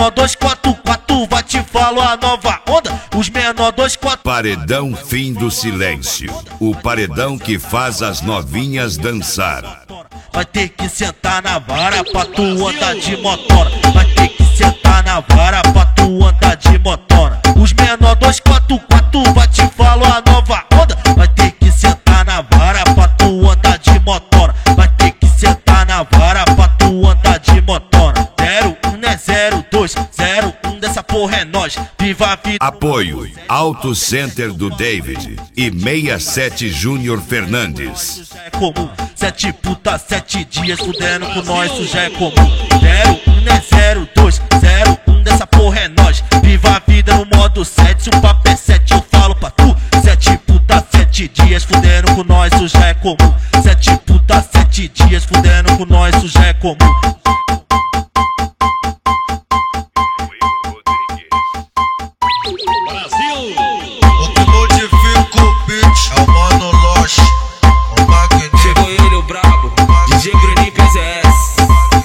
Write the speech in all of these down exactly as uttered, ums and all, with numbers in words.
menor dois quatro quatro, vai te falo a nova onda. Os menor dois quatro. Paredão Fim do Silêncio, o paredão que faz as novinhas dançar. Vai ter que sentar na vara pra tu andar de motora. Vai ter que sentar na vara pra tu andar de motora. Os menor dois quatro quatro, vai te falo a nova onda. Vai ter que sentar na vara pra tu andar de motora. Vai ter que sentar na vara pra tu andar de motora. Zero um não é zero dois, zero um dessa porra é nós. Viva a vida. Apoio Auto Center do David e sessenta e sete Júnior Fernandes. Isso já é comum. Sete puta, sete dias fudendo com nós, isso já é comum. Zero um não é zero dois, zero um dessa porra é nós. Viva a vida no modo sete, se o papo é sete eu falo pra tu. Sete puta, sete dias fudendo com nós, isso já é comum. Sete puta, sete dias fudendo com nós, isso já é comum. O que modifica o beat é o Mano Loche, o Magnífico. Chegou ele, o brabo, D J Bruninho P Z S.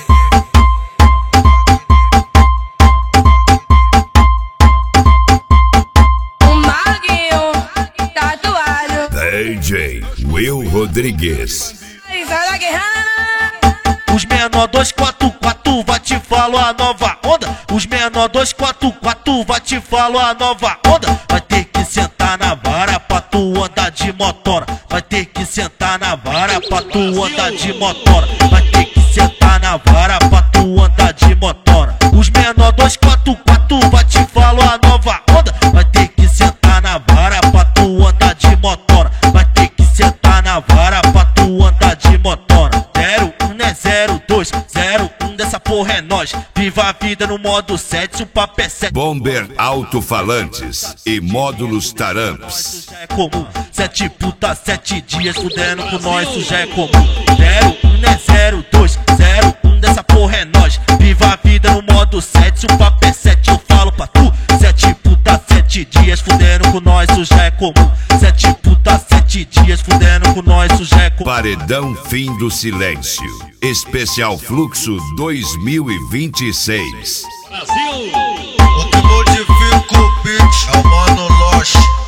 O Maguinho, tatuado. D J Will Rodrigues. Vai lá, guerreira. Os menor dois quatro quatro, vai te falo a nova onda. Os menor dois quatro quatro, vai te falo a nova onda. Vai ter que sentar na vara pra tu andar de motora. Vai ter que sentar na vara pra tu andar de motora. Vai ter que sentar na vara pra tu andar de motora. Os menor dois quatro quatro, vai te falo a nova onda. Vai ter que sentar na vara pra tu andar de motora. Vai ter que sentar na vara pra tu andar de motora. Zero um não é zero dois, zero um dessa porra é nós. Viva a vida no modo sete, se o papo é sete. Bomber Alto-Falantes e Módulos Taramps. Isso já é comum. Sete puta, sete dias fudendo com nós, isso já é comum. Zero um não é zero dois, zero um dessa porra é nós. Viva a vida no modo sete, se o papo é sete eu falo pra tu. Sete puta, sete dias fudendo com nós, isso já é comum. Sete puta, sete dias fudendo com nós, isso já é comum. Paredão Fim do Silêncio, Especial Fluxo dois mil e vinte e seis. O que modifica o beat é o Mano Loche.